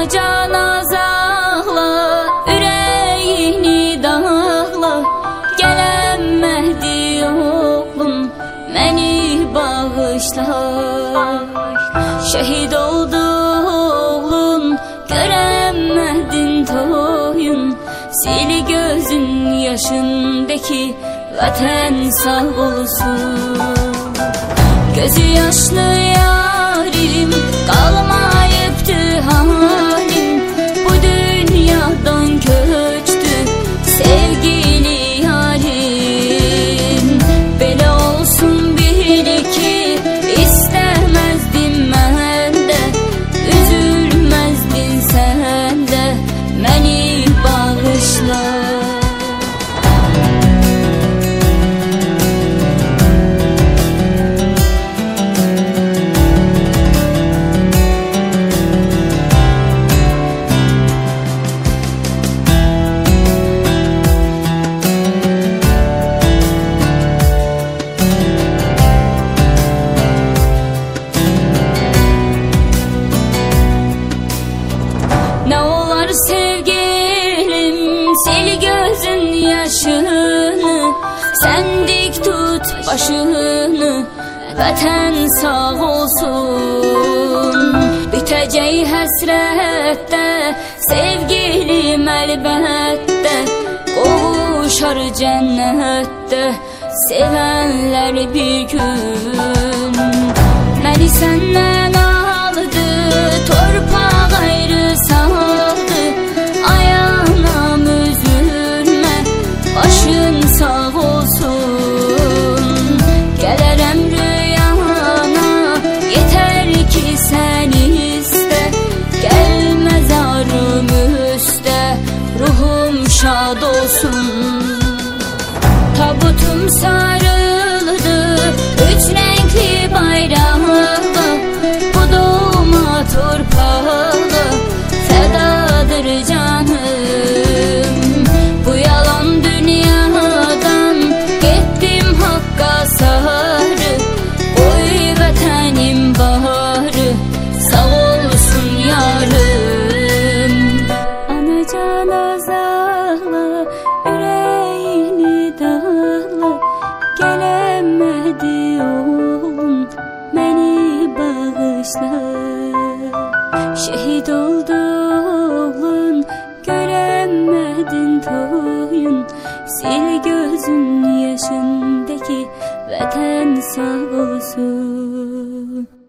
Anacan azağla, ürəyini dağla, gələmədi oğlum, məni bağışla. Şəhid oldu oğlun, görəmədin toyun, sil gözün yaşındaki vətən sağ olsun. Gözü yaşlı yarim, qalmayıbdı halim, bu dünyadan köçtü sevgili yarim. Belə olsun bil ki, istəməzdim mən də, üzülməzdin sən də, məni bağışla. Ne olar sevgilim, sil gözün yaşını, sen dik tut başını, vətən sağ olsun. Bitəcək həsrətdə, sevgilim əlbəttə, qovuşar cənnətdə, sevənlər bir gün. Məni səndən aldı, torpaq ayrı saldı, ayağım üzülmə, başın sağ olsun. Gələrəm rüyana, yetər ki sən istə, gəlməz arım üstə, ruhum şad olsun. Tabutum sarıldı, üç renkli bayrağa, bu doğma torpağa fədadır canım. Bu yalan dünyadan getdim haqqa sarı, qoy vətənim baharı sağ olsun yarım. Anacan azağla, ürəyini dağla, gələmədi oğlum, məni bağışla. Şəhid oldu oğlun, görəmədin toyun, sil gözün yaşındaki vətən sağ olsun.